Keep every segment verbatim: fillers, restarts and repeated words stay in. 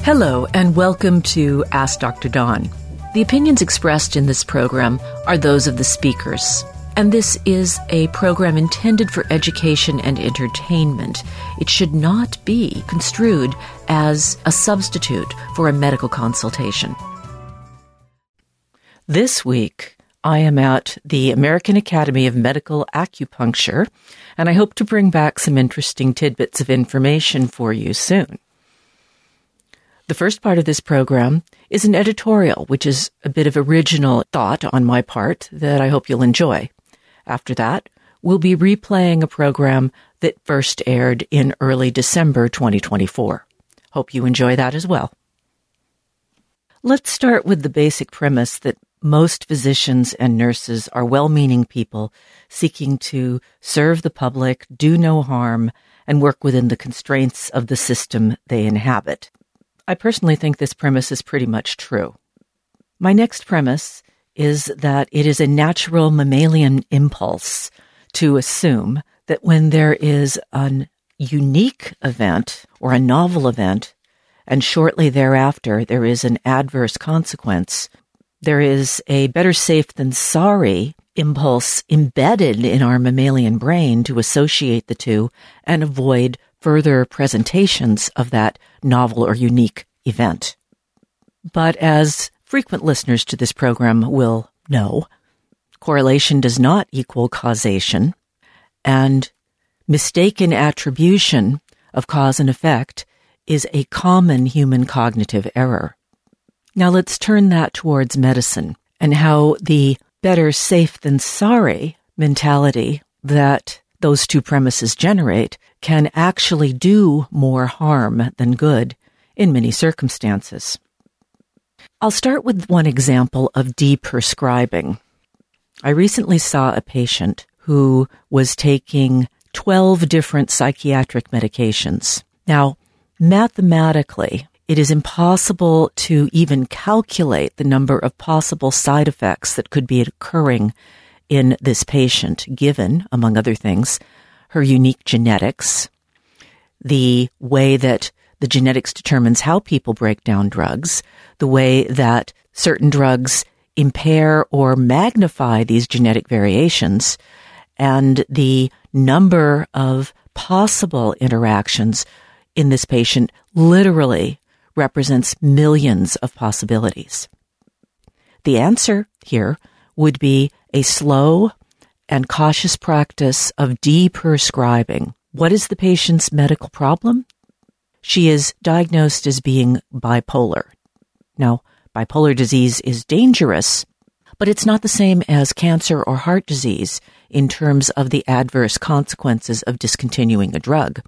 Hello, and welcome to Ask Doctor Dawn. The opinions expressed in this program are those of the speakers, and this is a program intended for education and entertainment. It should not be construed as a substitute for a medical consultation. This week, I am at the American Academy of Medical Acupuncture, and I hope to bring back some interesting tidbits of information for you soon. The first part of this program is an editorial, which is a bit of original thought on my part that I hope you'll enjoy. After that, we'll be replaying a program that first aired in early December twenty twenty-four. Hope you enjoy that as well. Let's start with the basic premise that most physicians and nurses are well-meaning people seeking to serve the public, do no harm, and work within the constraints of the system they inhabit. I personally think this premise is pretty much true. My next premise is that it is a natural mammalian impulse to assume that when there is a unique event or a novel event, and shortly thereafter there is an adverse consequence, there is a better safe than sorry impulse embedded in our mammalian brain to associate the two and avoid further presentations of that novel or unique event. But as frequent listeners to this program will know, correlation does not equal causation, and mistaken attribution of cause and effect is a common human cognitive error. Now let's turn that towards medicine and how the better safe than sorry mentality that those two premises generate can actually do more harm than good in many circumstances. I'll start with one example of deprescribing. I recently saw a patient who was taking twelve different psychiatric medications. Now, mathematically, it is impossible to even calculate the number of possible side effects that could be occurring in this patient, given, among other things, her unique genetics, the way that the genetics determines how people break down drugs, the way that certain drugs impair or magnify these genetic variations, and the number of possible interactions in this patient literally represents millions of possibilities. The answer here would be a slow and cautious practice of deprescribing. What is the patient's medical problem? She is diagnosed as being bipolar. Now, bipolar disease is dangerous, but it's not the same as cancer or heart disease in terms of the adverse consequences of discontinuing a drug.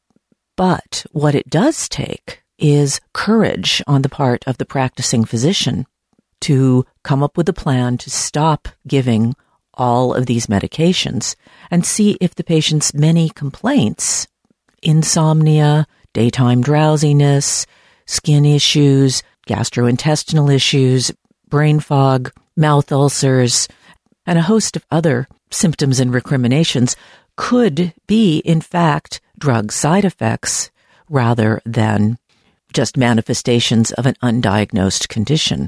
But what it does take is courage on the part of the practicing physician to come up with a plan to stop giving all of these medications and see if the patient's many complaints, insomnia, daytime drowsiness, skin issues, gastrointestinal issues, brain fog, mouth ulcers, and a host of other symptoms and recriminations could be, in fact, drug side effects rather than just manifestations of an undiagnosed condition.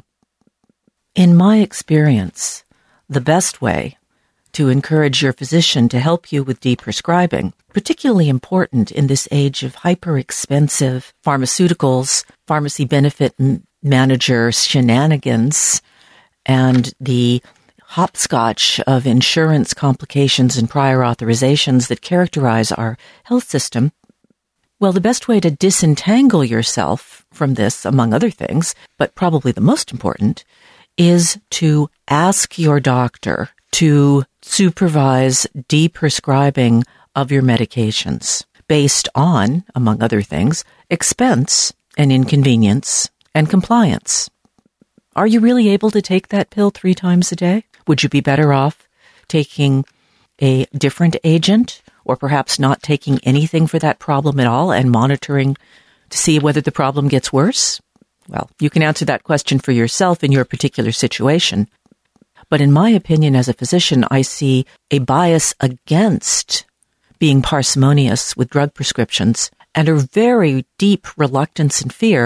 In my experience, the best way to encourage your physician to help you with deprescribing, particularly important in this age of hyper-expensive pharmaceuticals, pharmacy benefit m- manager shenanigans, and the hopscotch of insurance complications and prior authorizations that characterize our health system. Well, the best way to disentangle yourself from this, among other things, but probably the most important, is to ask your doctor to supervise deprescribing of your medications based on, among other things, expense and inconvenience and compliance. Are you really able to take that pill three times a day? Would you be better off taking a different agent, or perhaps not taking anything for that problem at all and monitoring to see whether the problem gets worse? Well, you can answer that question for yourself in your particular situation. But in my opinion, as a physician, I see a bias against being parsimonious with drug prescriptions and a very deep reluctance and fear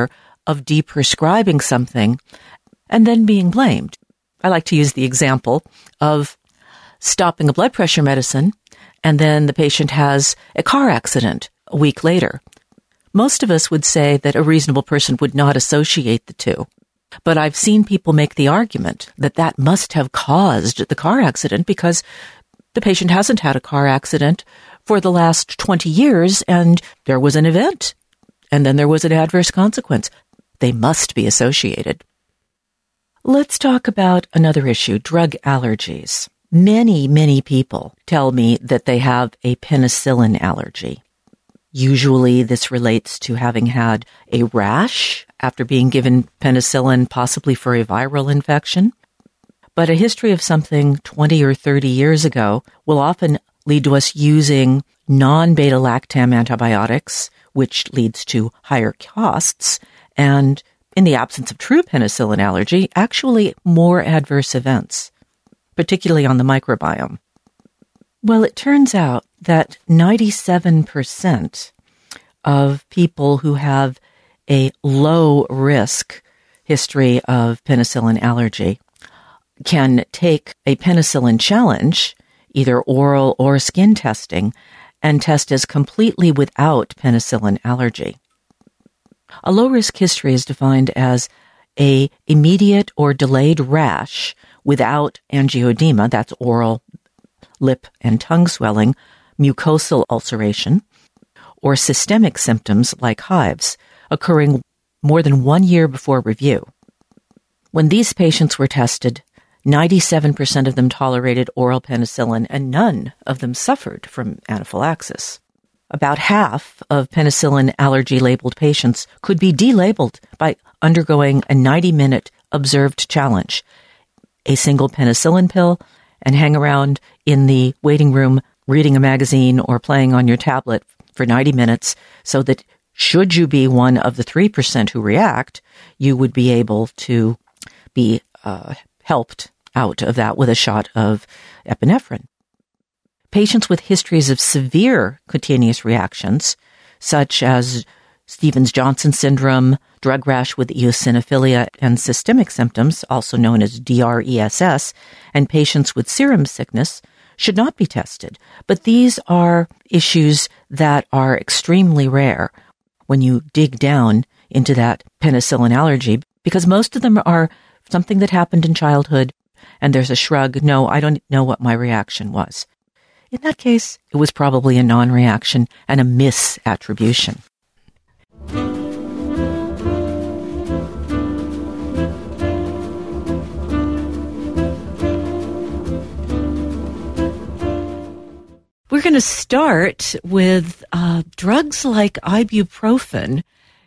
of deprescribing something and then being blamed. I like to use the example of stopping a blood pressure medicine and then the patient has a car accident a week later. Most of us would say that a reasonable person would not associate the two. But I've seen people make the argument that that must have caused the car accident because the patient hasn't had a car accident for the last twenty years and there was an event and then there was an adverse consequence. They must be associated. Let's talk about another issue, drug allergies. Many, many people tell me that they have a penicillin allergy. Usually this relates to having had a rash after being given penicillin, possibly for a viral infection. But a history of something twenty or thirty years ago will often lead to us using non-beta-lactam antibiotics, which leads to higher costs, and in the absence of true penicillin allergy, actually more adverse events, particularly on the microbiome. Well, it turns out that ninety-seven percent of people who have a low-risk history of penicillin allergy can take a penicillin challenge, either oral or skin testing, and test as completely without penicillin allergy. A low-risk history is defined as a immediate or delayed rash without angioedema, that's oral, lip and tongue swelling, mucosal ulceration, or systemic symptoms like hives, occurring more than one year before review. When these patients were tested, ninety-seven percent of them tolerated oral penicillin and none of them suffered from anaphylaxis. About half of penicillin allergy-labeled patients could be delabeled by undergoing a ninety-minute observed challenge, a single penicillin pill, and hang around in the waiting room reading a magazine or playing on your tablet for ninety minutes so that should you be one of the three percent who react, you would be able to be uh, helped out of that with a shot of epinephrine. Patients with histories of severe cutaneous reactions, such as Stevens-Johnson syndrome, drug rash with eosinophilia, and systemic symptoms, also known as D R E S S, and patients with serum sickness, should not be tested. But these are issues that are extremely rare when you dig down into that penicillin allergy, because most of them are something that happened in childhood, and there's a shrug, no, I don't know what my reaction was. In that case, it was probably a non-reaction and a misattribution. We're going to start with uh, drugs like ibuprofen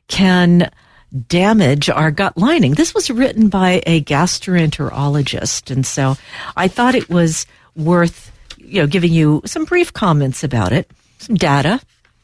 can damage our gut lining. This was written by a gastroenterologist, and so I thought it was worth you know, giving you some brief comments about it, some data.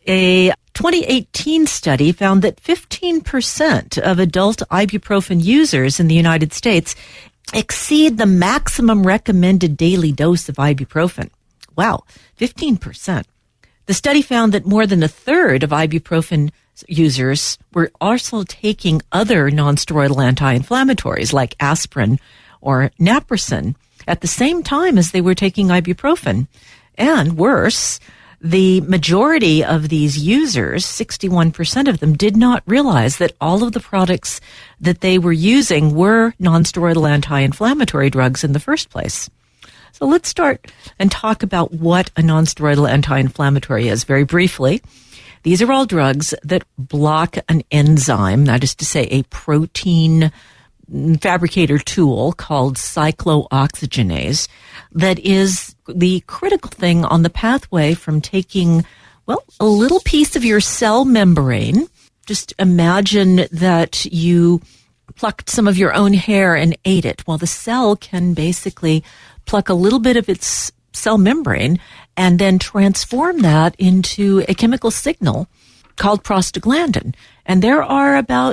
A twenty eighteen study found that fifteen percent of adult ibuprofen users in the United States exceed the maximum recommended daily dose of ibuprofen. Wow, fifteen percent. The study found that more than a third of ibuprofen users were also taking other nonsteroidal anti-inflammatories like aspirin or naproxen at the same time as they were taking ibuprofen. And worse, the majority of these users, sixty-one percent of them, did not realize that all of the products that they were using were nonsteroidal anti-inflammatory drugs in the first place. So let's start and talk about what a nonsteroidal anti-inflammatory is very briefly. These are all drugs that block an enzyme, that is to say a protein fabricator tool called cyclooxygenase that is the critical thing on the pathway from taking, well, a little piece of your cell membrane. Just imagine that you plucked some of your own hair and ate it. Well, the cell can basically pluck a little bit of its cell membrane and then transform that into a chemical signal called prostaglandin. And there are about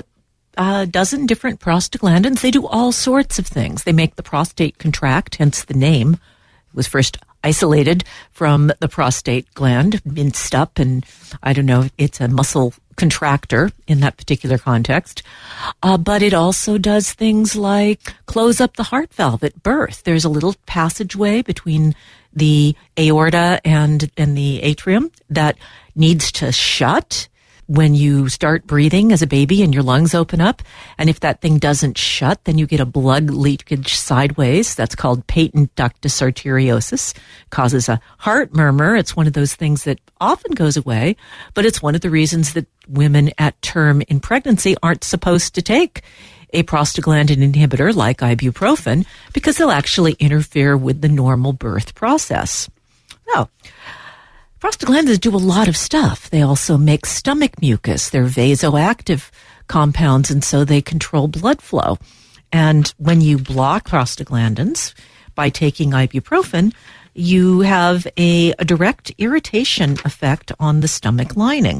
a dozen different prostaglandins. They do all sorts of things. They make the prostate contract, hence the name. It was first isolated from the prostate gland, minced up, and I don't know, it's a muscle contractor in that particular context. Uh, but it also does things like close up the heart valve at birth. There's a little passageway between the aorta and, and the atrium that needs to shut when you start breathing as a baby and your lungs open up. And if that thing doesn't shut, then you get a blood leakage sideways. That's called patent ductus arteriosus. Causes a heart murmur. It's one of those things that often goes away, but it's one of the reasons that women at term in pregnancy aren't supposed to take a prostaglandin inhibitor like ibuprofen, because they'll actually interfere with the normal birth process. Now, prostaglandins do a lot of stuff. They also make stomach mucus. They're vasoactive compounds, and so they control blood flow. And when you block prostaglandins by taking ibuprofen, you have a, a direct irritation effect on the stomach lining.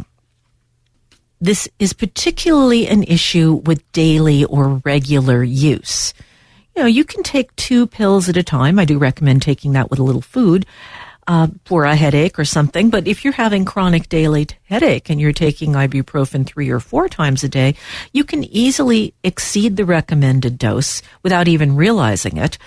This is particularly an issue with daily or regular use. You know, you can take two pills at a time. I do recommend taking that with a little food uh, for a headache or something. But if you're having chronic daily headache and you're taking ibuprofen three or four times a day, you can easily exceed the recommended dose without even realizing it.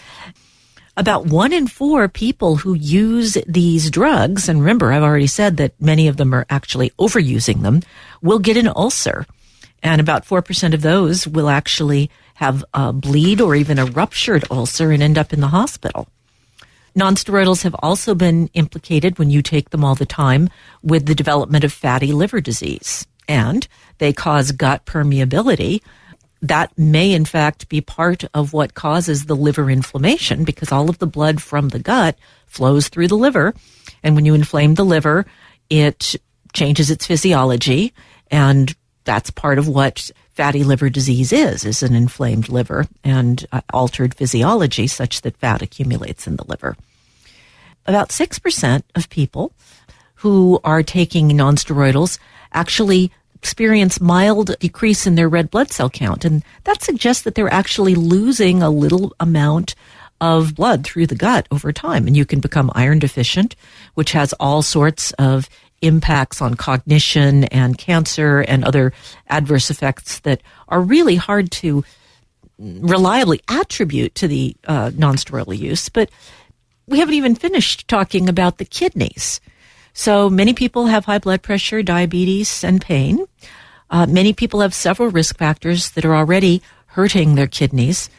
About one in four people who use these drugs, and remember, I've already said that many of them are actually overusing them, will get an ulcer. And about four percent of those will actually have a bleed or even a ruptured ulcer and end up in the hospital. Nonsteroidals have also been implicated, when you take them all the time, with the development of fatty liver disease. And they cause gut permeability. That may, in fact, be part of what causes the liver inflammation, because all of the blood from the gut flows through the liver. And when you inflame the liver, it changes its physiology. And that's part of what fatty liver disease is, is an inflamed liver and uh, altered physiology such that fat accumulates in the liver. About six percent of people who are taking nonsteroidals actually experience mild decrease in their red blood cell count. And that suggests that they're actually losing a little amount of blood through the gut over time. And you can become iron deficient, which has all sorts of impacts on cognition and cancer and other adverse effects that are really hard to reliably attribute to the uh, nonsteroidal use. But we haven't even finished talking about the kidneys. So many people have high blood pressure, diabetes, and pain. Uh, many people have several risk factors that are already hurting their kidneys.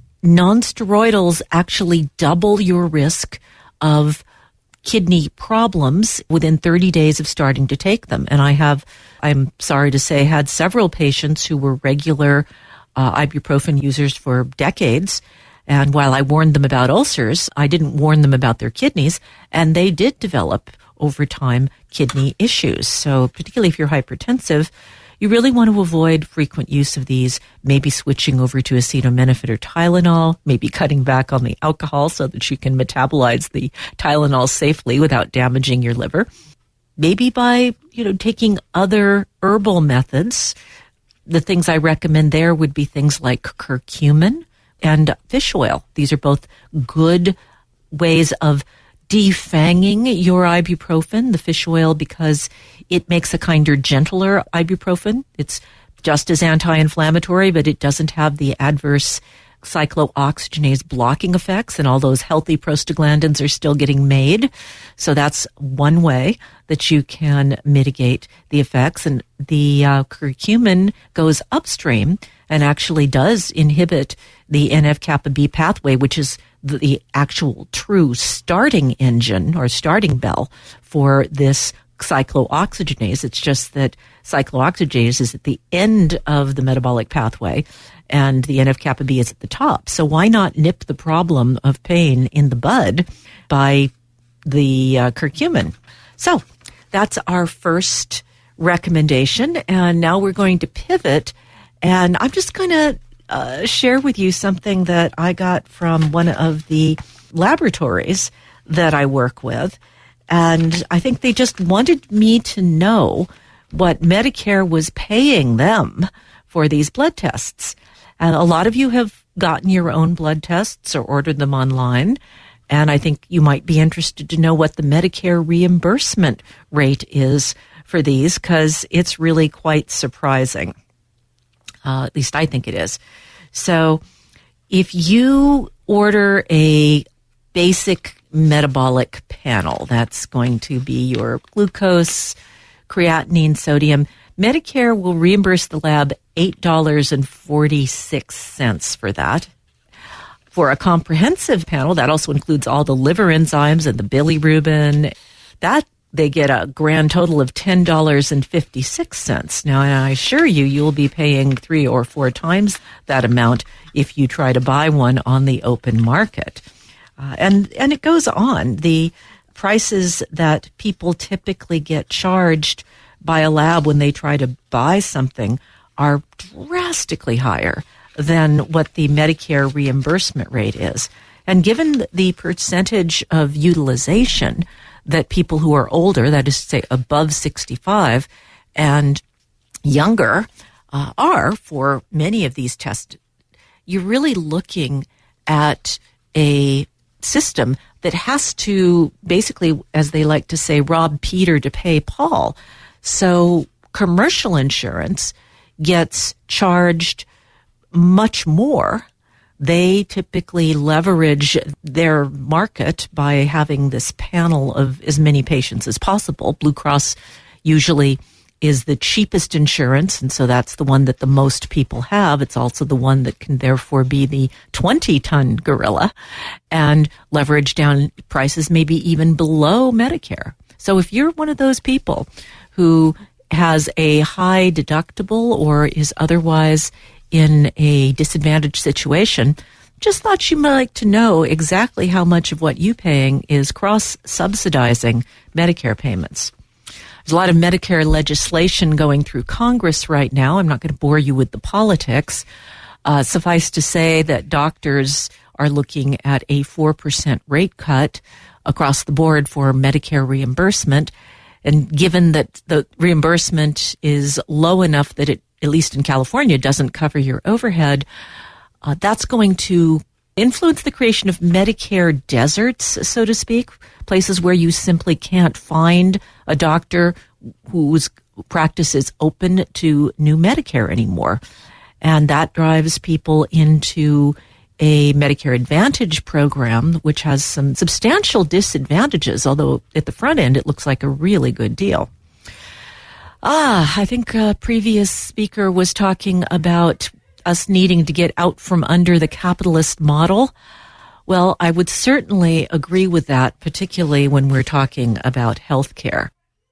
Nonsteroidals actually double your risk of kidney problems within thirty days of starting to take them. And I have, I'm sorry to say, had several patients who were regular uh, ibuprofen users for decades. And while I warned them about ulcers, I didn't warn them about their kidneys, and they did develop over time kidney issues. So particularly if you're hypertensive, you really want to avoid frequent use of these, maybe switching over to acetaminophen or Tylenol, maybe cutting back on the alcohol so that you can metabolize the Tylenol safely without damaging your liver. Maybe by, you know, taking other herbal methods. The things I recommend there would be things like curcumin and fish oil. These are both good ways of defanging your ibuprofen, the fish oil, because it makes a kinder, gentler ibuprofen. It's just as anti-inflammatory, but it doesn't have the adverse cyclooxygenase blocking effects, and all those healthy prostaglandins are still getting made. So that's one way that you can mitigate the effects. And the uh, curcumin goes upstream and actually does inhibit the N F kappa B pathway, which is the actual true starting engine or starting bell for this cyclooxygenase. It's just that cyclooxygenase is at the end of the metabolic pathway and the N F kappa B is at the top. So why not nip the problem of pain in the bud by the uh, curcumin? So that's our first recommendation. And now we're going to pivot, and I'm just going to Uh, share with you something that I got from one of the laboratories that I work with. And I think they just wanted me to know what Medicare was paying them for these blood tests. And a lot of you have gotten your own blood tests or ordered them online. And I think you might be interested to know what the Medicare reimbursement rate is for these because it's really quite surprising. Uh, at least I think it is. So if you order a basic metabolic panel, that's going to be your glucose, creatinine, sodium, Medicare will reimburse the lab eight dollars and forty-six cents for that. For a comprehensive panel, that also includes all the liver enzymes and the bilirubin, that they get a grand total of ten dollars and fifty-six cents. Now, I assure you, you'll be paying three or four times that amount if you try to buy one on the open market. Uh, and, and it goes on. The prices that people typically get charged by a lab when they try to buy something are drastically higher than what the Medicare reimbursement rate is. And given the percentage of utilization that people who are older, that is to say above sixty-five and younger, uh, are for many of these tests, you're really looking at a system that has to basically, as they like to say, rob Peter to pay Paul. So commercial insurance gets charged much more. They typically leverage their market by having this panel of as many patients as possible. Blue Cross usually is the cheapest insurance, and so that's the one that the most people have. It's also the one that can therefore be the twenty-ton gorilla and leverage down prices maybe even below Medicare. So if you're one of those people who has a high deductible or is otherwise in a disadvantaged situation, just thought you might like to know exactly how much of what you're paying is cross-subsidizing Medicare payments. There's a lot of Medicare legislation going through Congress right now. I'm not going to bore you with the politics. Uh, suffice to say that doctors are looking at a four percent rate cut across the board for Medicare reimbursement. And given that the reimbursement is low enough that it, at least in California, doesn't cover your overhead, uh, that's going to influence the creation of Medicare deserts, so to speak, places where you simply can't find a doctor whose practice is open to new Medicare anymore. And that drives people into a Medicare Advantage program, which has some substantial disadvantages, although at the front end it looks like a really good deal. Ah, I think a previous speaker was talking about us needing to get out from under the capitalist model. Well, I would certainly agree with that, particularly when we're talking about healthcare.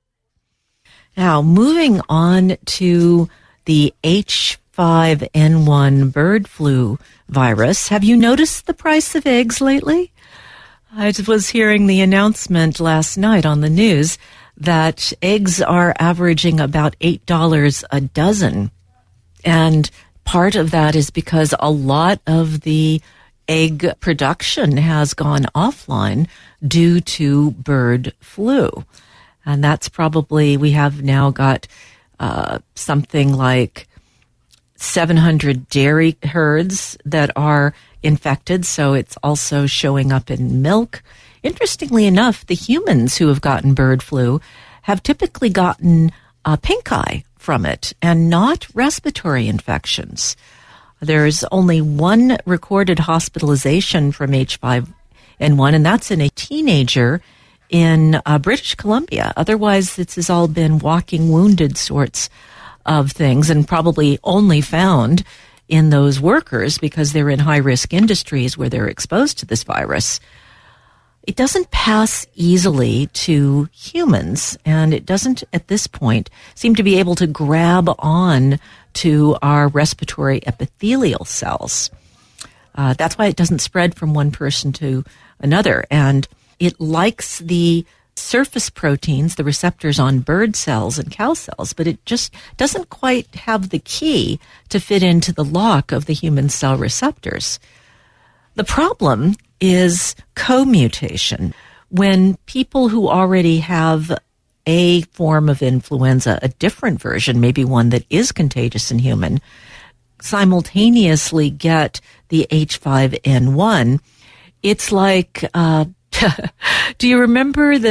Now, moving on to the H five N one bird flu virus. Have you noticed the price of eggs lately? I was hearing the announcement last night on the news that eggs are averaging about eight dollars a dozen. And part of that is because a lot of the egg production has gone offline due to bird flu. And that's probably, we have now got uh, something like seven hundred dairy herds that are infected, so it's also showing up in milk. Interestingly enough, the humans who have gotten bird flu have typically gotten uh, pink eye from it and not respiratory infections. There's only one recorded hospitalization from H five N one, and that's in a teenager in uh, British Columbia. Otherwise, this has all been walking wounded sorts of things, and probably only found in those workers because they're in high-risk industries where they're exposed to this virus. It doesn't pass easily to humans, and it doesn't, at this point, seem to be able to grab on to our respiratory epithelial cells. Uh, that's why it doesn't spread from one person to another, and it likes the surface proteins, the receptors on bird cells and cow cells, but it just doesn't quite have the key to fit into the lock of the human cell receptors. The problem is co-mutation. When people who already have a form of influenza, a different version, maybe one that is contagious in human, simultaneously get the H five N one, it's like, uh, do you remember the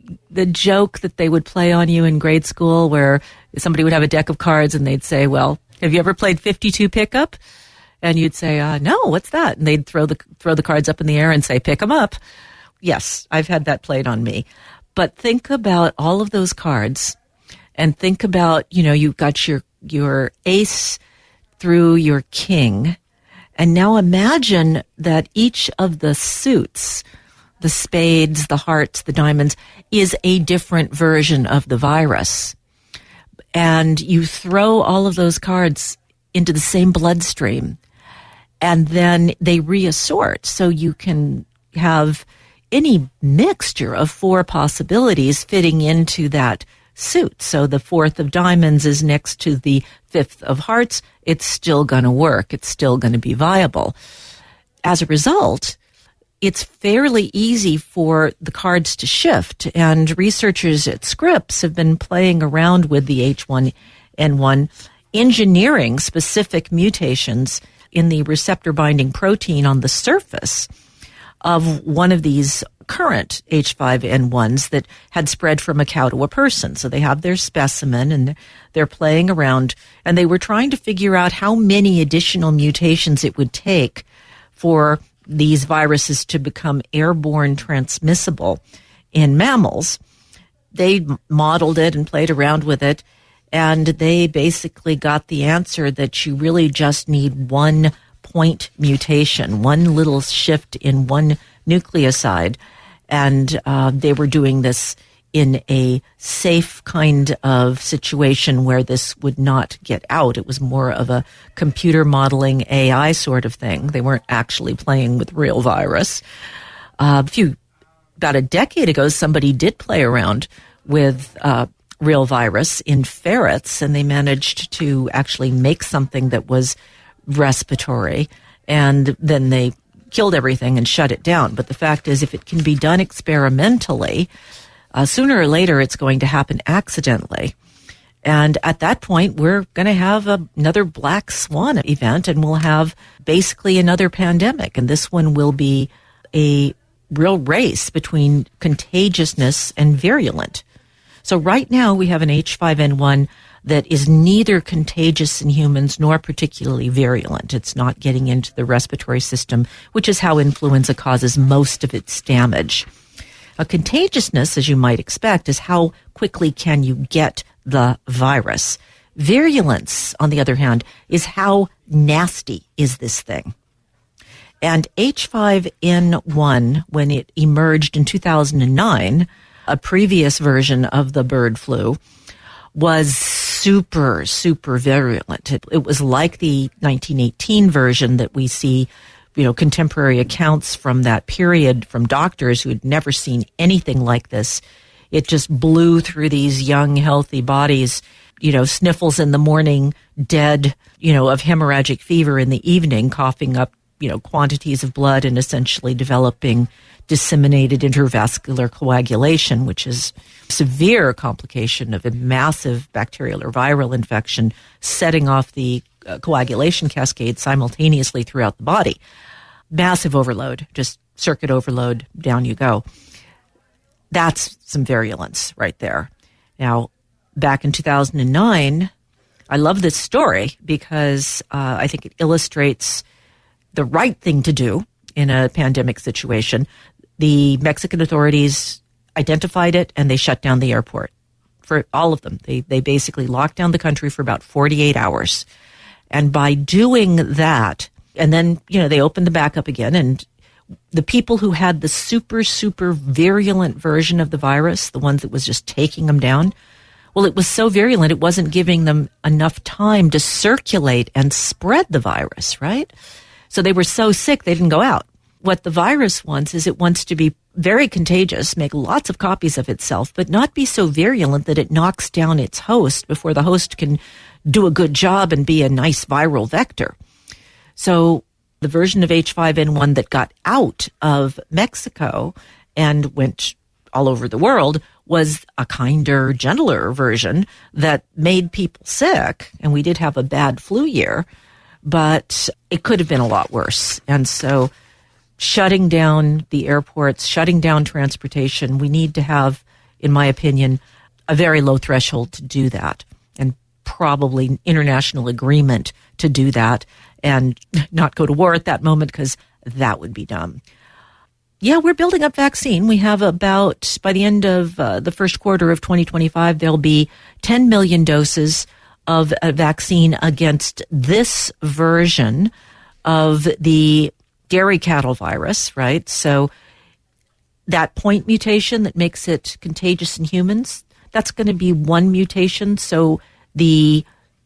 the joke that they would play on you in grade school where somebody would have a deck of cards and they'd say, well, have you ever played fifty-two pickup? And you'd say, uh, no, what's that? And they'd throw the throw the cards up in the air and say, pick them up. Yes, I've had that played on me. But think about all of those cards and think about, you know, you've got your, your ace through your king. And now imagine that each of the suits, the spades, the hearts, the diamonds, is a different version of the virus. And you throw all of those cards into the same bloodstream, and then they reassort. So you can have any mixture of four possibilities fitting into that suit. So the fourth of diamonds is next to the fifth of hearts. It's still going to work. It's still going to be viable. As a result, it's fairly easy for the cards to shift, and researchers at Scripps have been playing around with the H one N one, engineering specific mutations in the receptor binding protein on the surface of one of these current H five N ones that had spread from a cow to a person. So they have their specimen and they're playing around, and they were trying to figure out how many additional mutations it would take for these viruses to become airborne transmissible in mammals. They modeled it and played around with it, and they basically got the answer that you really just need one point mutation, one little shift in one nucleoside. And uh, they were doing this in a safe kind of situation where this would not get out. It was more of a computer modeling A I sort of thing. They weren't actually playing with real virus. Uh, a few, about a decade ago, somebody did play around with uh, real virus in ferrets, and they managed to actually make something that was respiratory, and then they killed everything and shut it down. But the fact is, if it can be done experimentally, Uh, sooner or later, it's going to happen accidentally. And at that point, we're going to have a, another black swan event, and we'll have basically another pandemic. And this one will be a real race between contagiousness and virulent. So right now, we have an H five N one that is neither contagious in humans nor particularly virulent. It's not getting into the respiratory system, which is how influenza causes most of its damage. A contagiousness, as you might expect, is how quickly can you get the virus. Virulence, on the other hand, is how nasty is this thing. And H five N one, when it emerged in two thousand nine, a previous version of the bird flu, was super, super virulent. It, it was like the nineteen eighteen version that we see, you know, contemporary accounts from that period from doctors who had never seen anything like this. It just blew through these young, healthy bodies, you know, sniffles in the morning, dead, you know, of hemorrhagic fever in the evening, coughing up, you know, quantities of blood and essentially developing disseminated intravascular coagulation, which is a severe complication of a massive bacterial or viral infection, setting off the uh, coagulation cascade simultaneously throughout the body. Massive overload, just circuit overload, down you go. That's some virulence right there. Now, back in two thousand nine, I love this story because uh, I think it illustrates the right thing to do in a pandemic situation. The Mexican authorities identified it and they shut down the airport for all of them. They they basically locked down the country for about forty-eight hours. And by doing that, and then, you know, they opened the back up again, and the people who had the super, super virulent version of the virus, the ones that was just taking them down, well, it was so virulent, it wasn't giving them enough time to circulate and spread the virus, right? So they were so sick, they didn't go out. What the virus wants is it wants to be very contagious, make lots of copies of itself, but not be so virulent that it knocks down its host before the host can do a good job and be a nice viral vector. So the version of H five N one that got out of Mexico and went all over the world was a kinder, gentler version that made people sick. And we did have a bad flu year, but it could have been a lot worse. And so shutting down the airports, shutting down transportation, we need to have in my opinion, a very low threshold to do that, and probably international agreement to do that and not go to war at that moment, because that would be dumb. Yeah, we're building up vaccine. We have about, by the end of uh, the first quarter of twenty twenty-five, there'll be ten million doses of a vaccine against this version of the dairy cattle virus, right? So that point mutation that makes it contagious in humans, that's going to be one mutation. So the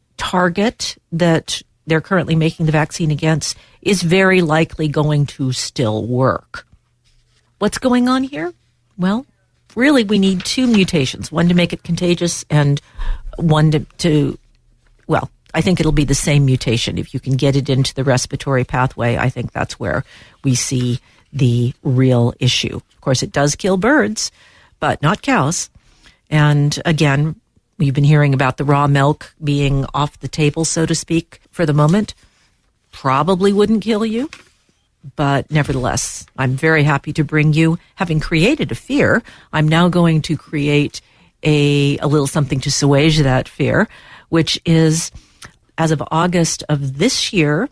target that they're currently making the vaccine against is very likely going to still work. What's going on here? Well, really, we need two mutations, one to make it contagious and one to, to, well, I think it'll be the same mutation. If you can get it into the respiratory pathway, I think that's where we see the real issue. Of course, it does kill birds, but not cows. And again, we've been hearing about the raw milk being off the table, so to speak, for the moment. Probably wouldn't kill you. But nevertheless, I'm very happy to bring you, having created a fear, I'm now going to create a, a little something to assuage that fear, which is, as of August of this year,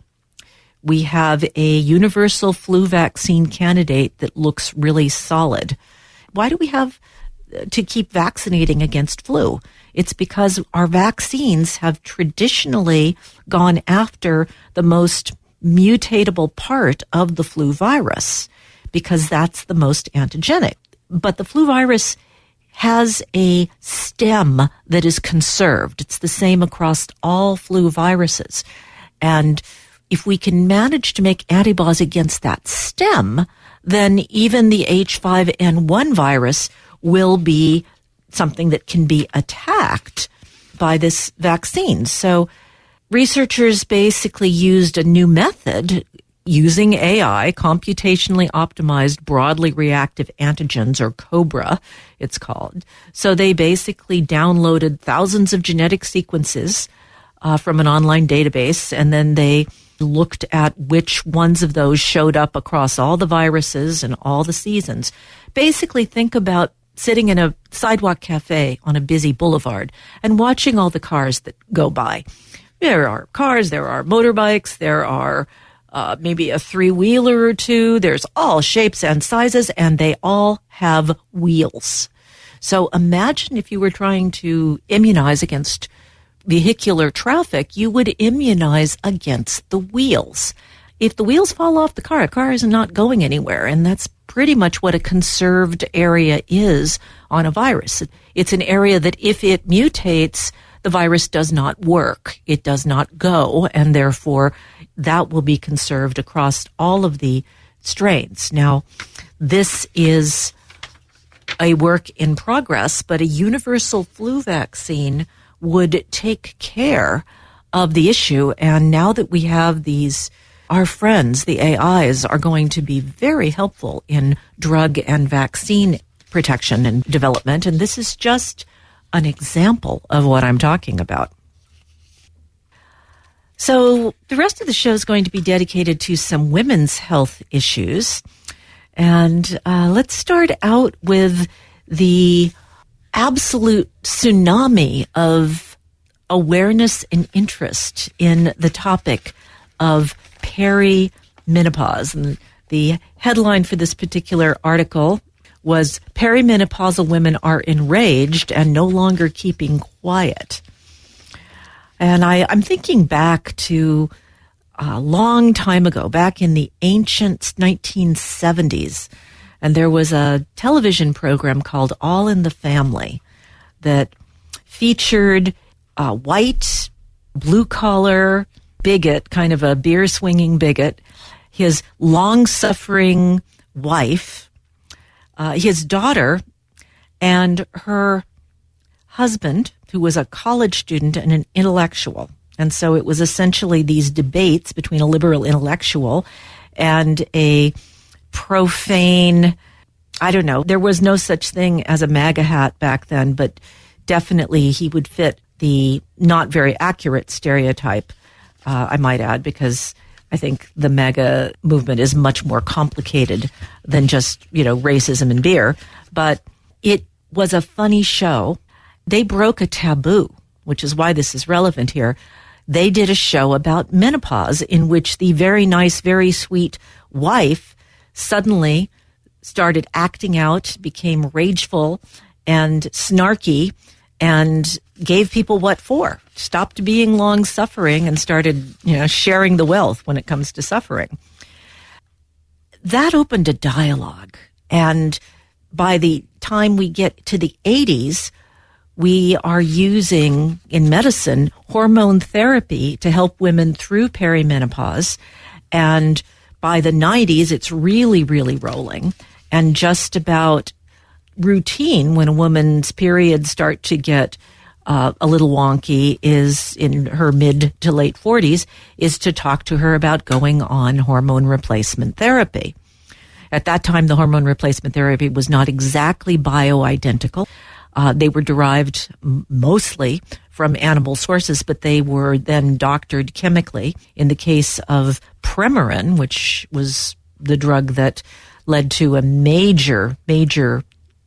we have a universal flu vaccine candidate that looks really solid. Why do we have to keep vaccinating against flu? It's because our vaccines have traditionally gone after the most mutatable part of the flu virus, because that's the most antigenic. But the flu virus has a stem that is conserved. It's the same across all flu viruses. And if we can manage to make antibodies against that stem, then even the H five N one virus will be something that can be attacked by this vaccine. So researchers basically used a new method using A I, computationally optimized broadly reactive antigens, or COBRA, it's called. So they basically downloaded thousands of genetic sequences uh, from an online database, and then they looked at which ones of those showed up across all the viruses and all the seasons. Basically, think about sitting in a sidewalk cafe on a busy boulevard and watching all the cars that go by. There are cars, there are motorbikes, there are uh, maybe a three-wheeler or two. There's all shapes and sizes, and they all have wheels. So imagine if you were trying to immunize against vehicular traffic, you would immunize against the wheels. If the wheels fall off the car, a car is not going anywhere, and that's pretty much what a conserved area is on a virus. It's an area that if it mutates, the virus does not work. It does not go, and therefore that will be conserved across all of the strains. Now, this is a work in progress, but a universal flu vaccine would take care of the issue. And now that we have these, our friends, the A Is, are going to be very helpful in drug and vaccine protection and development. And this is just an example of what I'm talking about. So the rest of the show is going to be dedicated to some women's health issues. And uh, let's start out with the absolute tsunami of awareness and interest in the topic of perimenopause. And the headline for this particular article was "Perimenopausal Women Are Enraged and No Longer Keeping Quiet." And I, I'm thinking back to a long time ago, back in the ancient nineteen seventies, and there was a television program called All in the Family that featured a white, blue-collar bigot, kind of a beer-swinging bigot, his long-suffering wife, uh, his daughter, and her husband, who was a college student and an intellectual. And so it was essentially these debates between a liberal intellectual and a profane, I don't know, there was no such thing as a MAGA hat back then, but definitely he would fit the not very accurate stereotype, uh, I might add, because I think the MAGA movement is much more complicated than just, you know, racism and beer. But it was a funny show. They broke a taboo, which is why this is relevant here. They did a show about menopause in which the very nice, very sweet wife suddenly started acting out, became rageful and snarky, and gave people what for. Stopped being long-suffering and started, you know, sharing the wealth when it comes to suffering. That opened a dialogue. And by the time we get to the eighties, we are using, in medicine, hormone therapy to help women through perimenopause. And by the nineties, it's really, really rolling. And just about routine when a woman's periods start to get uh, a little wonky is in her mid to late forties, is to talk to her about going on hormone replacement therapy. At that time, the hormone replacement therapy was not exactly bioidentical. Uh, they were derived m- mostly from animal sources, but they were then doctored chemically. In the case of Premarin, which was the drug that led to a major, major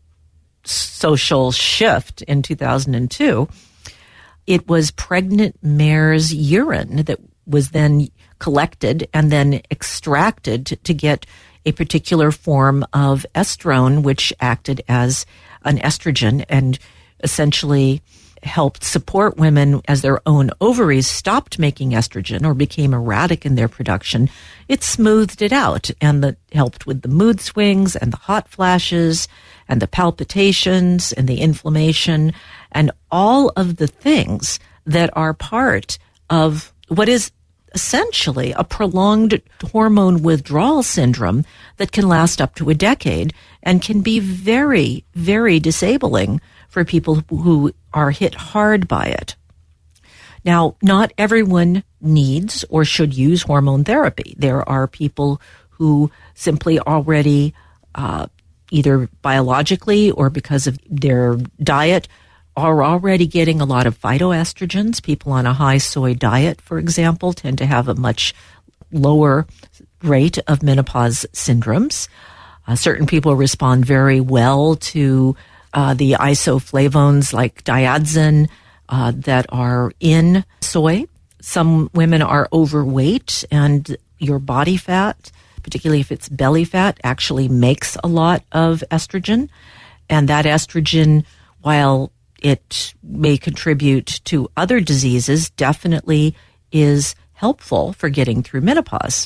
social shift in two thousand two, it was pregnant mare's urine that was then collected and then extracted to, to get a particular form of estrone, which acted as an estrogen and essentially helped support women as their own ovaries stopped making estrogen or became erratic in their production. It smoothed it out and that helped with the mood swings and the hot flashes and the palpitations and the inflammation and all of the things that are part of what is essentially a prolonged hormone withdrawal syndrome that can last up to a decade and can be very, very disabling for people who are hit hard by it. Now, not everyone needs or should use hormone therapy. There are people who simply already, uh, either biologically or because of their diet, are already getting a lot of phytoestrogens. People on a high soy diet, for example, tend to have a much lower rate of menopause syndromes. Uh, certain people respond very well to uh, the isoflavones like diadzin uh, that are in soy. Some women are overweight, and your body fat, particularly if it's belly fat, actually makes a lot of estrogen. And that estrogen, while it may contribute to other diseases, definitely is helpful for getting through menopause.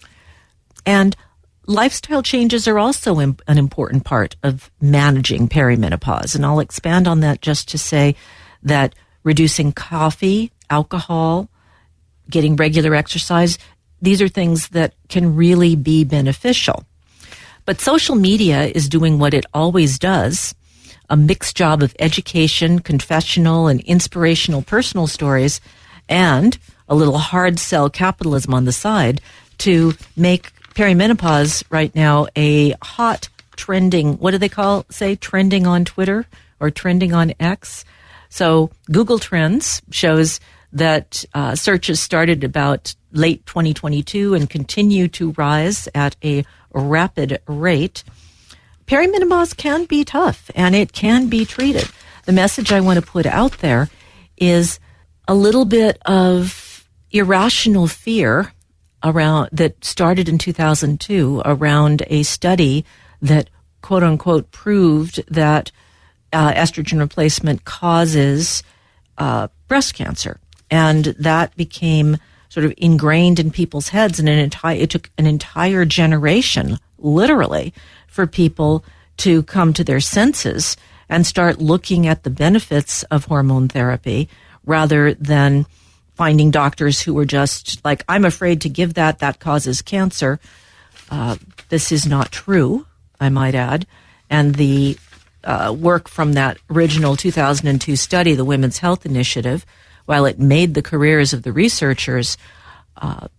And lifestyle changes are also an important part of managing perimenopause. And I'll expand on that just to say that reducing coffee, alcohol, getting regular exercise, these are things that can really be beneficial. But social media is doing what it always does, a mixed job of education, confessional, and inspirational personal stories, and a little hard sell capitalism on the side to make perimenopause right now a hot trending, what do they call, say, trending on Twitter or trending on X? So Google Trends shows that uh, searches started about late twenty twenty-two and continue to rise at a rapid rate. Perimenopause can be tough, and it can be treated. The message I want to put out there is a little bit of irrational fear around that started in two thousand two around a study that, quote unquote, proved that uh, estrogen replacement causes uh, breast cancer, and that became sort of ingrained in people's heads, and an entire it took an entire generation, literally, for people to come to their senses and start looking at the benefits of hormone therapy rather than finding doctors who were just like, I'm afraid to give that, that causes cancer. Uh, this is not true, I might add. And the uh, work from that original two thousand two study, the Women's Health Initiative, while it made the careers of the researchers, uh,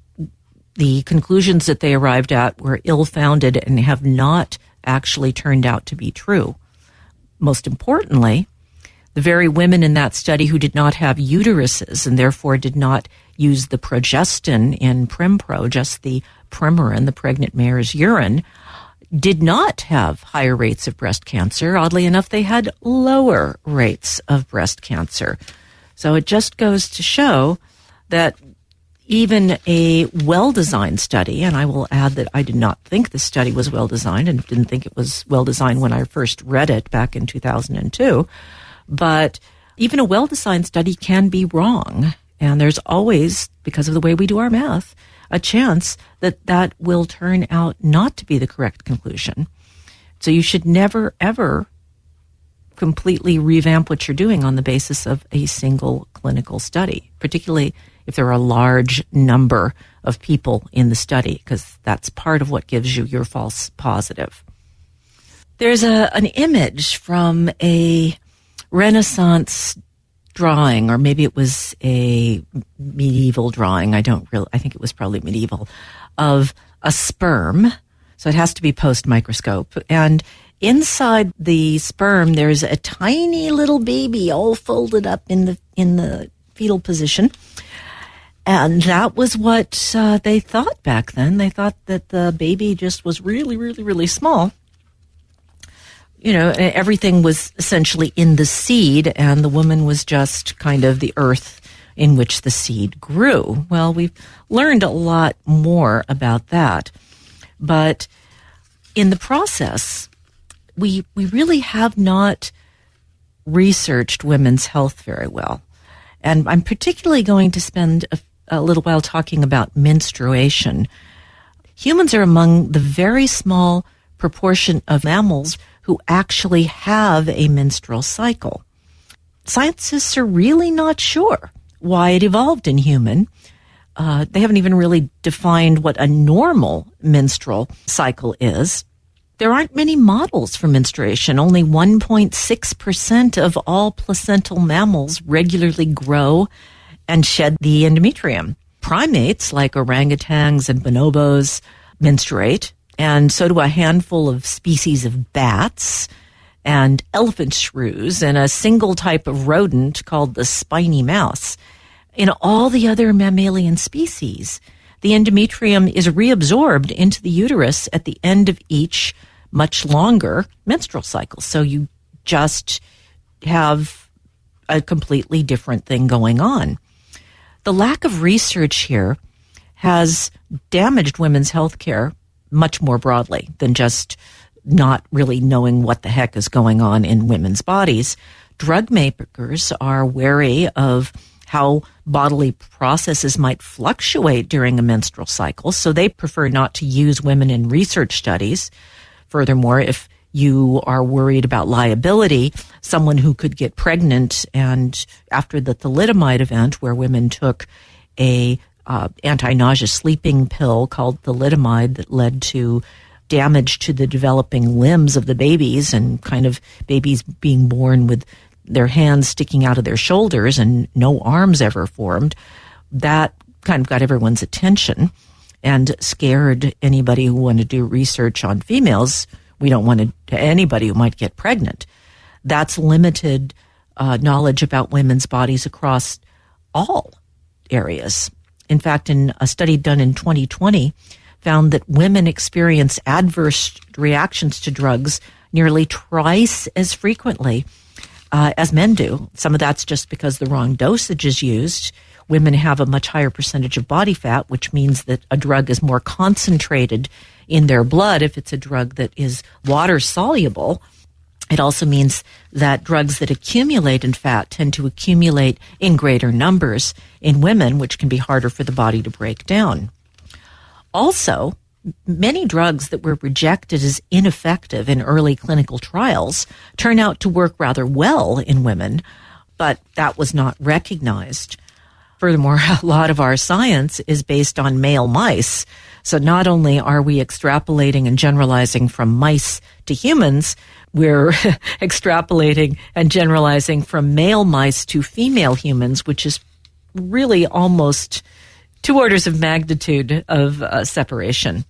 the conclusions that they arrived at were ill-founded and have not actually turned out to be true. Most importantly, the very women in that study who did not have uteruses and therefore did not use the progestin in Prempro, just the Premarin, the pregnant mare's urine, did not have higher rates of breast cancer. Oddly enough, they had lower rates of breast cancer. So it just goes to show that even a well-designed study, and I will add that I did not think this study was well-designed and didn't think it was well-designed when I first read it back in two thousand two, but even a well-designed study can be wrong. And there's always, because of the way we do our math, a chance that that will turn out not to be the correct conclusion. So you should never, ever completely revamp what you're doing on the basis of a single clinical study, particularly if there are a large number of people in the study, because that's part of what gives you your false positive. There's a an image from a Renaissance drawing, or maybe it was a medieval drawing. I don't really, I think it was probably medieval, of a sperm. So it has to be post-microscope. And inside the sperm, there's a tiny little baby all folded up in the in the fetal position. And that was what uh, they thought back then. They thought that the baby just was really, really, really small. You know, everything was essentially in the seed, and the woman was just kind of the earth in which the seed grew. Well, we've learned a lot more about that. But in the process, we we really have not researched women's health very well. And I'm particularly going to spend a, a little while talking about menstruation. Humans are among the very small proportion of mammals who actually have a menstrual cycle. Scientists are really not sure why it evolved in human. Uh, they haven't even really defined what a normal menstrual cycle is. There aren't many models for menstruation. Only one point six percent of all placental mammals regularly grow and shed the endometrium. Primates like orangutans and bonobos menstruate, and so do a handful of species of bats and elephant shrews and a single type of rodent called the spiny mouse. In all the other mammalian species, the endometrium is reabsorbed into the uterus at the end of each much longer menstrual cycle. So you just have a completely different thing going on. The lack of research here has damaged women's health care much more broadly than just not really knowing what the heck is going on in women's bodies. Drug makers are wary of how bodily processes might fluctuate during a menstrual cycle, so they prefer not to use women in research studies. Furthermore, if you are worried about liability, someone who could get pregnant, and after the thalidomide event where women took a uh, anti-nausea sleeping pill called thalidomide that led to damage to the developing limbs of the babies and kind of babies being born with their hands sticking out of their shoulders and no arms ever formed, that kind of got everyone's attention and scared anybody who wanted to do research on females. We don't want to, anybody who might get pregnant. That's limited uh, knowledge about women's bodies across all areas. In fact, in a study done in twenty twenty, found that women experience adverse reactions to drugs nearly twice as frequently uh, as men do. Some of that's just because the wrong dosage is used. Women have a much higher percentage of body fat, which means that a drug is more concentrated in their blood if it's a drug that is water soluble. It also means that drugs that accumulate in fat tend to accumulate in greater numbers in women, which can be harder for the body to break down. Also, many drugs that were rejected as ineffective in early clinical trials turn out to work rather well in women, but that was not recognized. Furthermore, a lot of our science is based on male mice. So not only are we extrapolating and generalizing from mice to humans, we're extrapolating and generalizing from male mice to female humans, which is really almost two orders of magnitude of uh, separation.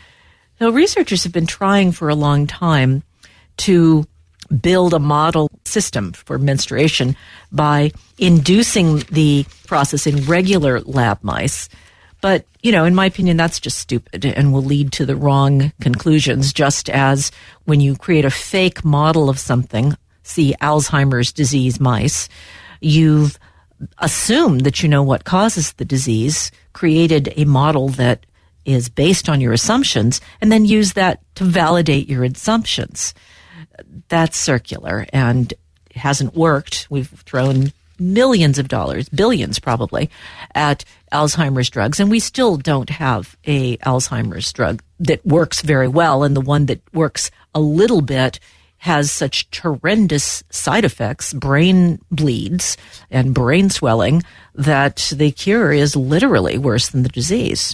So researchers have been trying for a long time to build a model system for menstruation by inducing the process in regular lab mice, But, you know, in my opinion, that's just stupid and will lead to the wrong conclusions, just as when you create a fake model of something, see Alzheimer's disease mice, you've assumed that you know what causes the disease, created a model that is based on your assumptions, and then use that to validate your assumptions. That's circular and it hasn't worked. We've thrown millions of dollars, billions probably, at Alzheimer's drugs, and we still don't have a Alzheimer's drug that works very well, and the one that works a little bit has such horrendous side effects, brain bleeds and brain swelling, that the cure is literally worse than the disease.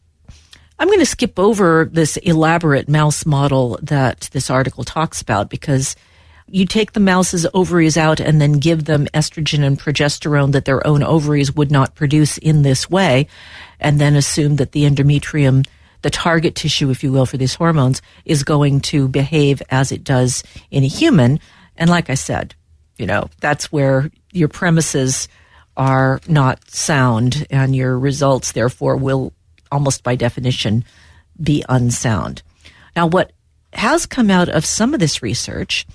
I'm going to skip over this elaborate mouse model that this article talks about, because you take the mouse's ovaries out and then give them estrogen and progesterone that their own ovaries would not produce in this way, and then assume that the endometrium, the target tissue, if you will, for these hormones, is going to behave as it does in a human. And like I said, you know, that's where your premises are not sound, and your results, therefore, will almost by definition be unsound. Now, what has come out of some of this research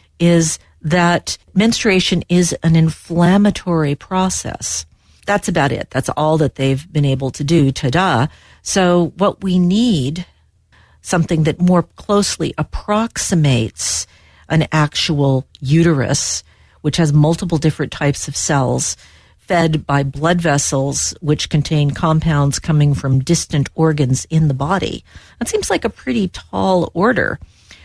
is that menstruation is an inflammatory process. That's about it. That's all that they've been able to do. Ta-da. So what we need, something that more closely approximates an actual uterus, which has multiple different types of cells, fed by blood vessels, which contain compounds coming from distant organs in the body. That seems like a pretty tall order.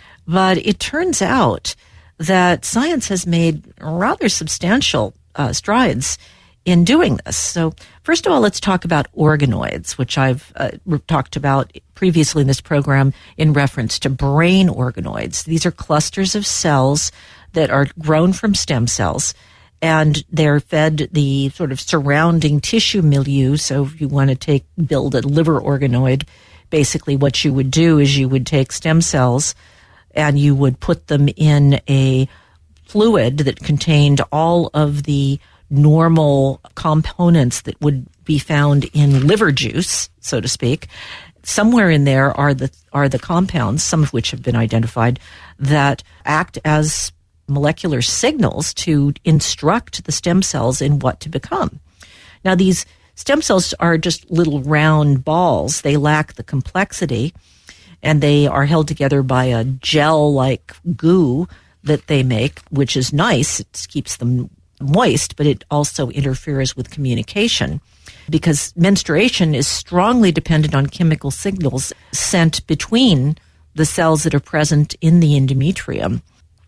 But it turns out that science has made rather substantial uh, strides in doing this. So first of all, let's talk about organoids, which I've uh, talked about previously in this program in reference to brain organoids. These are clusters of cells that are grown from stem cells, and they're fed the sort of surrounding tissue milieu. So if you want to take build a liver organoid, basically what you would do is you would take stem cells and you would put them in a fluid that contained all of the normal components that would be found in liver juice, so to speak. Somewhere in there are the are the compounds, some of which have been identified, that act as molecular signals to instruct the stem cells in what to become. Now, these stem cells are just little round balls. They lack the complexity, and they are held together by a gel-like goo that they make, which is nice. It keeps them moist, but it also interferes with communication, because menstruation is strongly dependent on chemical signals sent between the cells that are present in the endometrium.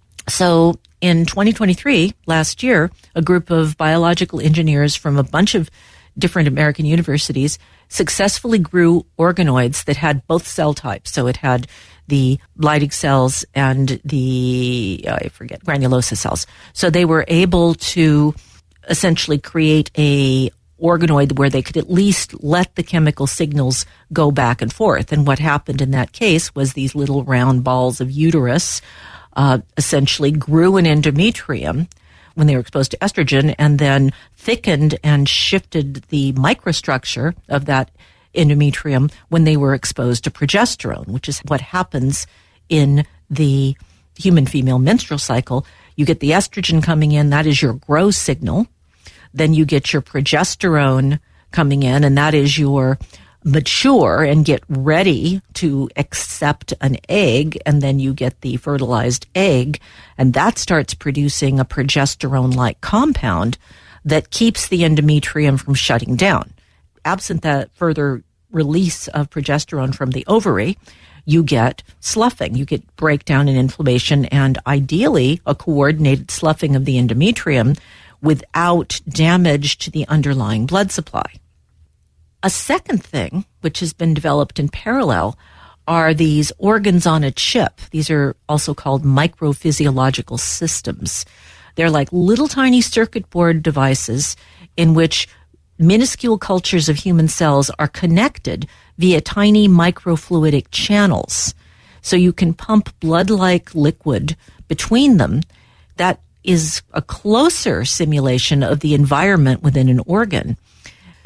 So in twenty twenty-three, last year, a group of biological engineers from a bunch of different American universities successfully grew organoids that had both cell types. So it had the Leydig cells and the, I forget, granulosa cells. So they were able to essentially create a organoid where they could at least let the chemical signals go back and forth. And what happened in that case was these little round balls of uterus uh, essentially grew an endometrium when they were exposed to estrogen, and then thickened and shifted the microstructure of that endometrium when they were exposed to progesterone, which is what happens in the human female menstrual cycle. You get the estrogen coming in, that is your growth signal. Then you get your progesterone coming in, and that is your mature and get ready to accept an egg, and then you get the fertilized egg, and that starts producing a progesterone-like compound that keeps the endometrium from shutting down. Absent that further release of progesterone from the ovary, you get sloughing, you get breakdown and inflammation, and ideally a coordinated sloughing of the endometrium without damage to the underlying blood supply. A second thing, which has been developed in parallel, are these organs on a chip. These are also called microphysiological systems. They're like little tiny circuit board devices in which minuscule cultures of human cells are connected via tiny microfluidic channels. So you can pump blood-like liquid between them. That is a closer simulation of the environment within an organ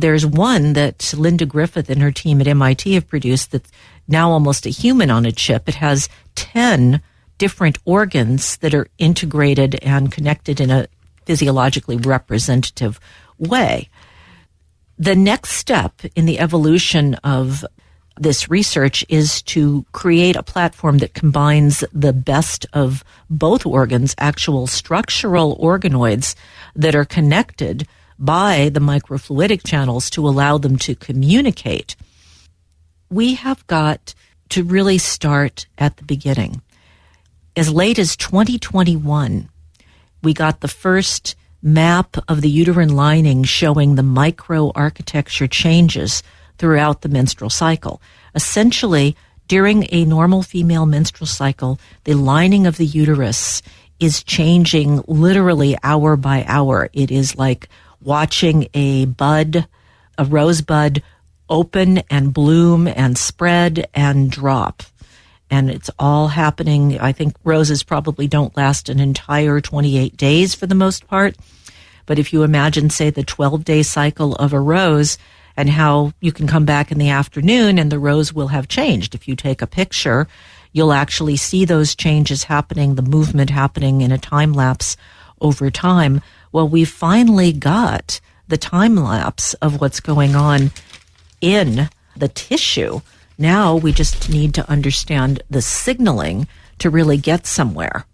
There's one that Linda Griffith and her team at M I T have produced that's now almost a human on a chip. It has ten different organs that are integrated and connected in a physiologically representative way. The next step in the evolution of this research is to create a platform that combines the best of both organs, actual structural organoids that are connected by the microfluidic channels to allow them to communicate. We have got to really start at the beginning. As late as twenty twenty-one, we got the first map of the uterine lining showing the microarchitecture changes throughout the menstrual cycle. Essentially, during a normal female menstrual cycle, the lining of the uterus is changing literally hour by hour. It is like watching a bud, a rosebud, open and bloom and spread and drop. And it's all happening. I think roses probably don't last an entire twenty-eight days for the most part. But if you imagine, say, the twelve-day cycle of a rose and how you can come back in the afternoon and the rose will have changed. If you take a picture, you'll actually see those changes happening, the movement happening in a time lapse over time. Well, we've finally got the time lapse of what's going on in the tissue. Now we just need to understand the signaling to really get somewhere.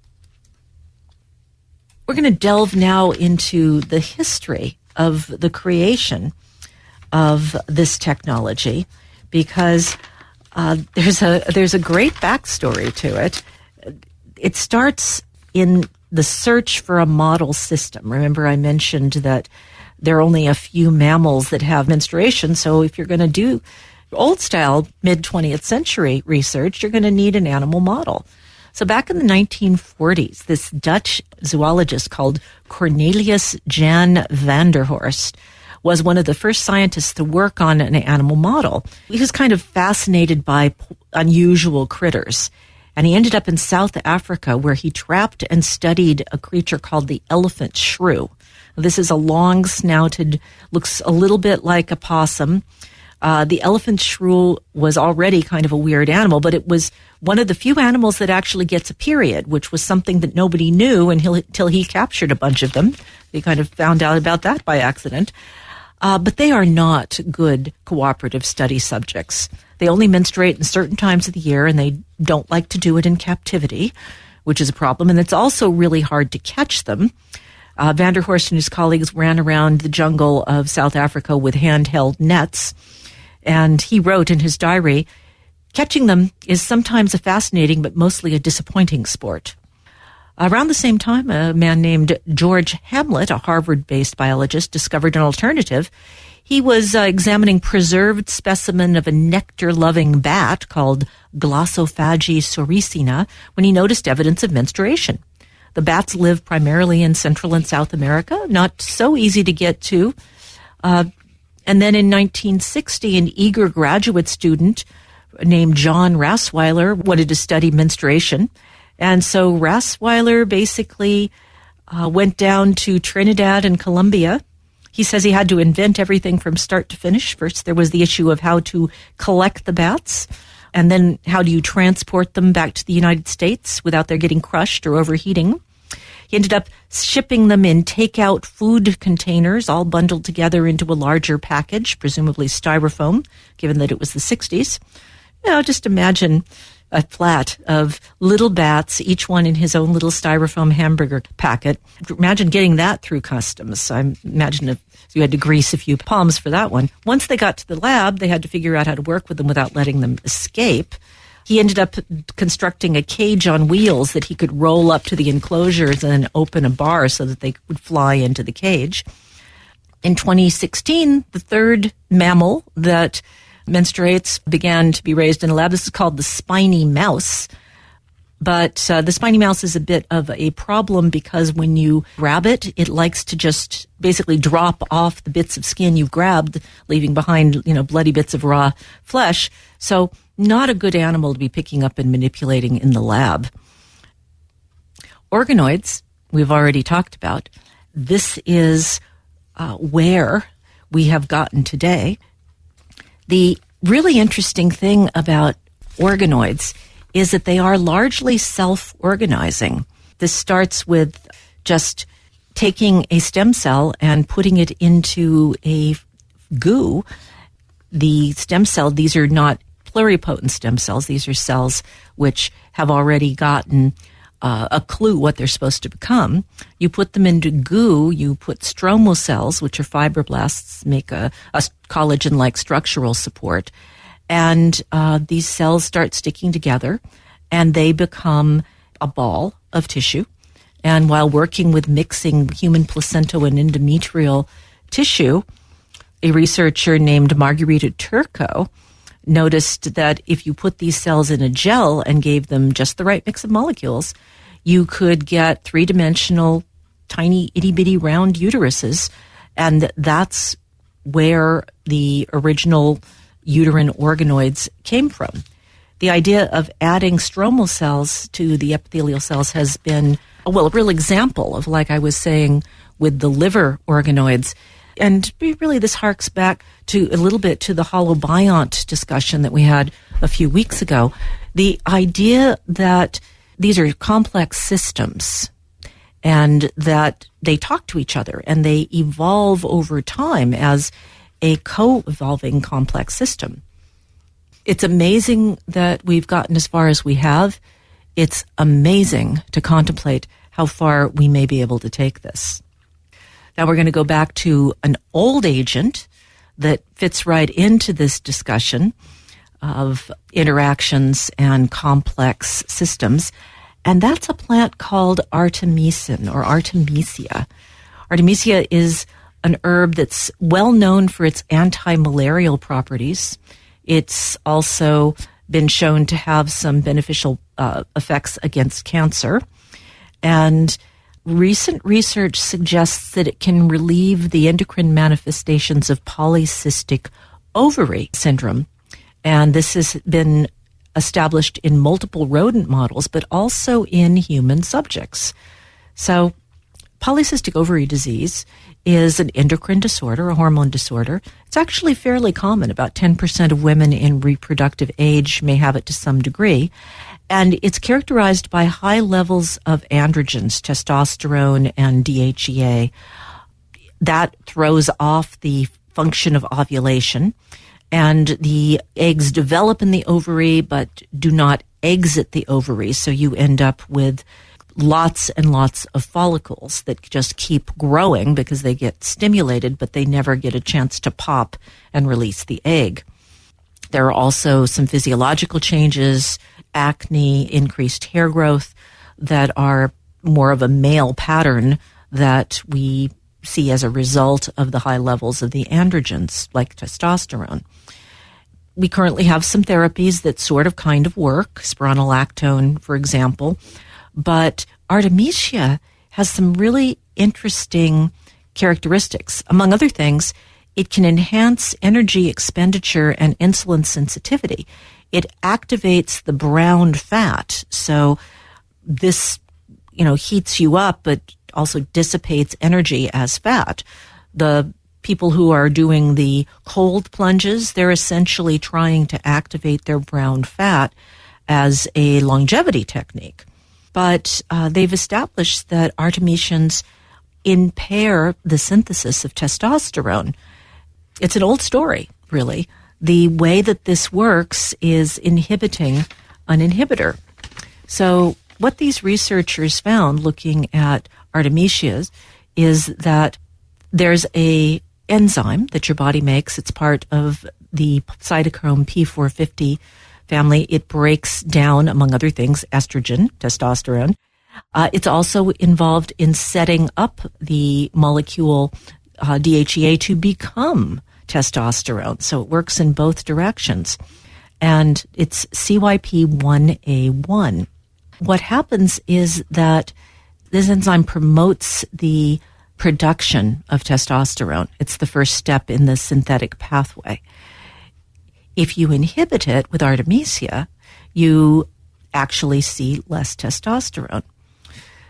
We're going to delve now into the history of the creation of this technology because uh, there's a there's a great backstory to it. It starts in the search for a model system. Remember, I mentioned that there are only a few mammals that have menstruation, so if you're going to do old-style mid-twentieth century research, you're going to need an animal model. So back in the nineteen forties, this Dutch zoologist called Cornelius Jan van der Horst was one of the first scientists to work on an animal model. He was kind of fascinated by unusual critters, and he ended up in South Africa where he trapped and studied a creature called the elephant shrew. This is a long-snouted, looks a little bit like a possum. Uh, the elephant shrew was already kind of a weird animal, but it was one of the few animals that actually gets a period, which was something that nobody knew until, until he captured a bunch of them. He kind of found out about that by accident. Uh, but they are not good cooperative study subjects. They only menstruate in certain times of the year, and they don't like to do it in captivity, which is a problem. And it's also really hard to catch them. Uh, Van der Horst and his colleagues ran around the jungle of South Africa with handheld nets. And he wrote in his diary, catching them is sometimes a fascinating but mostly a disappointing sport. Around the same time, a man named George Hamlet, a Harvard-based biologist, discovered an alternative. He was uh, examining preserved specimen of a nectar-loving bat called Glossophaga soricina when he noticed evidence of menstruation. The bats live primarily in Central and South America, not so easy to get to. Uh, and then in nineteen sixty, an eager graduate student named John Rassweiler wanted to study menstruation. And so Rassweiler basically uh, went down to Trinidad and Colombia. He says he had to invent everything from start to finish. First, there was the issue of how to collect the bats, and then how do you transport them back to the United States without their getting crushed or overheating. He ended up shipping them in takeout food containers, all bundled together into a larger package, presumably styrofoam, given that it was the sixties. You know, just imagine a flat of little bats, each one in his own little styrofoam hamburger packet. Imagine getting that through customs. I imagine if you had to grease a few palms for that one. Once they got to the lab, they had to figure out how to work with them without letting them escape. He ended up constructing a cage on wheels that he could roll up to the enclosures and then open a bar so that they would fly into the cage. In twenty sixteen, the third mammal that menstruates began to be raised in a lab. This is called the spiny mouse. But uh, the spiny mouse is a bit of a problem because when you grab it, it likes to just basically drop off the bits of skin you've grabbed, leaving behind, you know, bloody bits of raw flesh. So not a good animal to be picking up and manipulating in the lab. Organoids, we've already talked about. This is uh, where we have gotten today. The really interesting thing about organoids is that they are largely self-organizing. This starts with just taking a stem cell and putting it into a goo. The stem cell, these are not pluripotent stem cells. These are cells which have already gotten uh, a clue what they're supposed to become. You put them into goo. You put stromal cells, which are fibroblasts, make a, a collagen-like structural support. And uh, these cells start sticking together, and they become a ball of tissue. And while working with mixing human placenta and endometrial tissue, a researcher named Margarita Turco noticed that if you put these cells in a gel and gave them just the right mix of molecules, you could get three-dimensional, tiny, itty-bitty round uteruses. And that's where the original uterine organoids came from. The idea of adding stromal cells to the epithelial cells has been, well, a real example of, like I was saying, with the liver organoids. And really this harks back to a little bit to the holobiont discussion that we had a few weeks ago. The idea that these are complex systems and that they talk to each other and they evolve over time as a co-evolving complex system. It's amazing that we've gotten as far as we have. It's amazing to contemplate how far we may be able to take this. Now we're going to go back to an old agent that fits right into this discussion of interactions and complex systems, and that's a plant called artemisinin or Artemisia. Artemisia is an herb that's well known for its anti-malarial properties. It's also been shown to have some beneficial uh, effects against cancer. And recent research suggests that it can relieve the endocrine manifestations of polycystic ovary syndrome. And this has been established in multiple rodent models, but also in human subjects. So polycystic ovary disease is an endocrine disorder, a hormone disorder. It's actually fairly common. About ten percent of women in reproductive age may have it to some degree. And it's characterized by high levels of androgens, testosterone and D H E A. That throws off the function of ovulation. And the eggs develop in the ovary but do not exit the ovary. So you end up with lots and lots of follicles that just keep growing because they get stimulated, but they never get a chance to pop and release the egg. There are also some physiological changes, acne, increased hair growth that are more of a male pattern that we see as a result of the high levels of the androgens, like testosterone. We currently have some therapies that sort of kind of work, spironolactone, for example, but Artemisia has some really interesting characteristics. Among other things, it can enhance energy expenditure and insulin sensitivity. It activates the brown fat, so this, you know, heats you up, but also dissipates energy as fat. The people who are doing the cold plunges, they're essentially trying to activate their brown fat as a longevity technique. But uh, they've established that artemisins impair the synthesis of testosterone. It's an old story, really. The way that this works is inhibiting an inhibitor. So what these researchers found looking at artemisias is that there's a enzyme that your body makes. It's part of the cytochrome P four fifty family. It breaks down, among other things, estrogen, testosterone. Uh, it's also involved in setting up the molecule uh, D H E A to become testosterone. So it works in both directions. And it's C Y P one A one. What happens is that this enzyme promotes the production of testosterone. It's the first step in the synthetic pathway. If you inhibit it with Artemisia, you actually see less testosterone.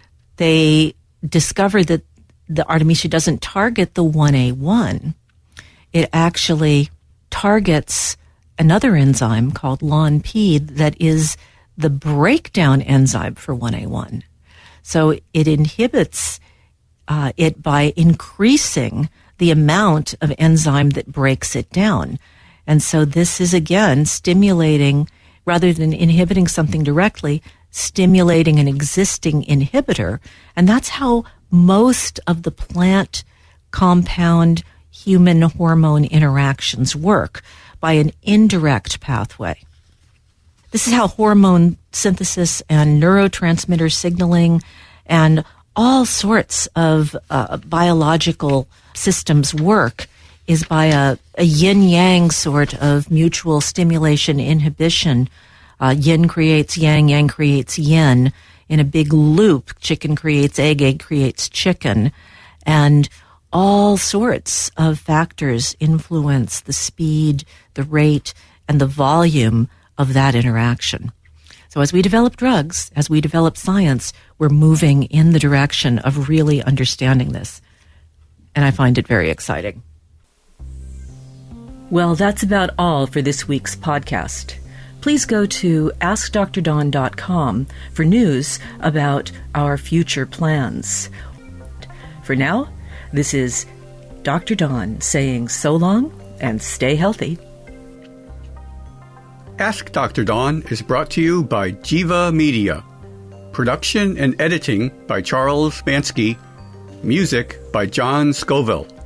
They discovered that the Artemisia doesn't target the one A one. it actually targets another enzyme called L O N P that is the breakdown enzyme for one A one. So it inhibits uh, it by increasing the amount of enzyme that breaks it down. And so this is, again, stimulating, rather than inhibiting something directly, stimulating an existing inhibitor. And that's how most of the plant compound human hormone interactions work, by an indirect pathway. This is how hormone synthesis and neurotransmitter signaling and all sorts of uh, biological systems work, is by a, a yin-yang sort of mutual stimulation inhibition. Uh, yin creates yang, yang creates yin. In a big loop, chicken creates egg, egg creates chicken. And all sorts of factors influence the speed, the rate, and the volume of that interaction. So as we develop drugs, as we develop science, we're moving in the direction of really understanding this. And I find it very exciting. Well, that's about all for this week's podcast. Please go to ask dr dawn dot com for news about our future plans. For now, this is Doctor Dawn saying so long and stay healthy. Ask Doctor Dawn is brought to you by Jiva Media. Production and editing by Charles Bansky. Music by John Scoville.